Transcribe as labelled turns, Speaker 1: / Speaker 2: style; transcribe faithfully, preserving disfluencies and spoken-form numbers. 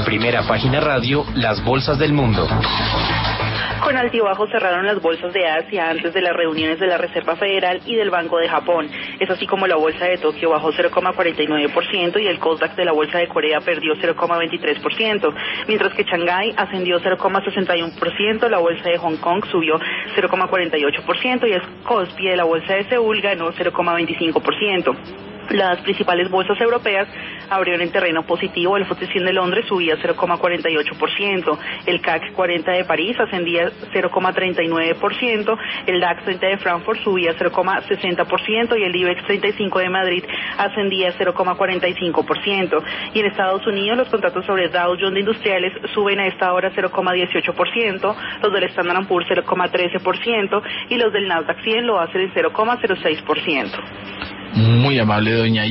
Speaker 1: Primera Página Radio, las bolsas del mundo.
Speaker 2: Con altibajos cerraron las bolsas de Asia antes de las reuniones de la Reserva Federal y del Banco de Japón. Es así como la bolsa de Tokio bajó cero coma cuarenta y nueve por ciento y el Kosdaq de la bolsa de Corea perdió cero coma veintitrés por ciento, mientras que Shanghái ascendió cero coma sesenta y uno por ciento, la bolsa de Hong Kong subió cero coma cuarenta y ocho por ciento y el Kospi de la bolsa de Seúl ganó cero coma veinticinco por ciento. Las principales bolsas europeas abrieron en terreno positivo. El F T S E cien de Londres subía cero coma cuarenta y ocho por ciento, el C A C cuarenta de París ascendía cero coma treinta y nueve por ciento, el DAX treinta de Frankfurt subía cero coma sesenta por ciento y el IBEX treinta y cinco de Madrid ascendía cero coma cuarenta y cinco por ciento. Y en Estados Unidos los contratos sobre Dow Jones de Industriales suben a esta hora cero coma dieciocho por ciento, los del Standard and Poor's cero coma trece por ciento y los del Nasdaq cien lo hacen en cero coma cero seis por ciento.
Speaker 3: Muy amable, doña